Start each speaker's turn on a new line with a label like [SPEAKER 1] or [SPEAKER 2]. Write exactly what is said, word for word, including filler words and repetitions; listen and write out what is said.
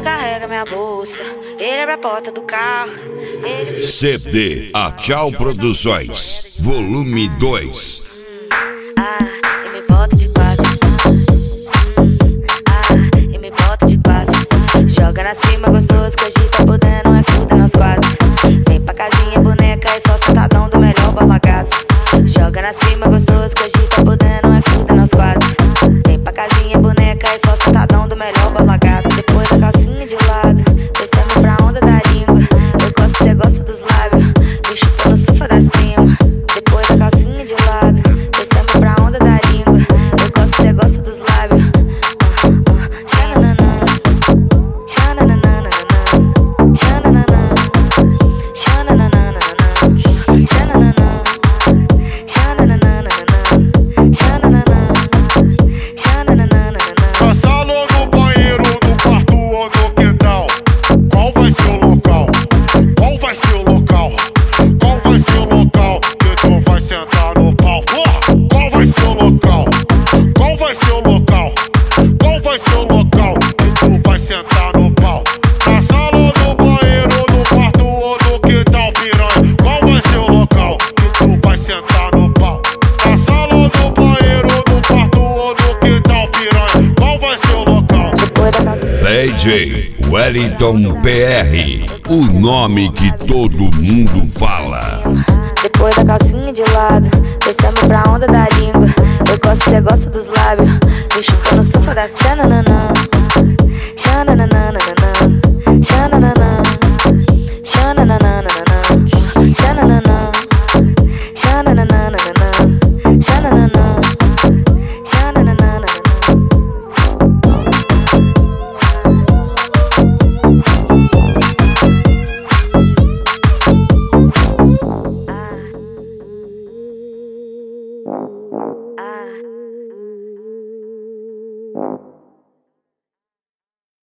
[SPEAKER 1] carrega minha bolsa, ele abre a porta do carro. Ele...
[SPEAKER 2] C D A Tchau Produções, volume dois.
[SPEAKER 1] Ah, e me bota de quatro. Ah, e me bota de quatro. Joga nas primas gostoso que hoje tá podendo é fuder nós quatro. Vem pra casinha boneca e só sentadão do melhor bola gato. Joga nas primas gostoso que hoje tá podendo é fuder nós quatro. Vem pra casinha boneca e só sentadão do melhor bola gato. Depois da calcinha de lado, descemos pra onda da língua. Eu gosto, cê gosta dos lábios, me chupa no sofá das primas. Depois da calcinha de lado, descemos pra onda da língua. Eu gosto, cê gosta dos lábios. Xananana, xananana, xananana, xananana, xananana, xananana, xananana.
[SPEAKER 3] Na sala ou no banheiro, no quarto ou no quintal? Qual vai ser o local? Qual vai ser o local? Qual vai ser o local que tu vai sentar no pau? Porra! Qual vai ser o local? Qual vai ser o local? Qual vai ser o local que tu vai sentar no pau? Na sala ou no banheiro, no quarto ou no quintal, piranha? Qual vai ser o local que tu vai sentar no pau? Na sala ou no banheiro, no quarto ou no quintal, piranha? Qual vai ser o local?
[SPEAKER 2] D J Wellington P R, o nome que todo mundo fala.
[SPEAKER 1] Depois da calcinha de lado, descemos pra onda da língua. Eu gosto, cê gosta dos lábios, me chupa no sofá das xananana, xananana, xananana, xananana, xananana, xananana, xananana, xananana. Ah.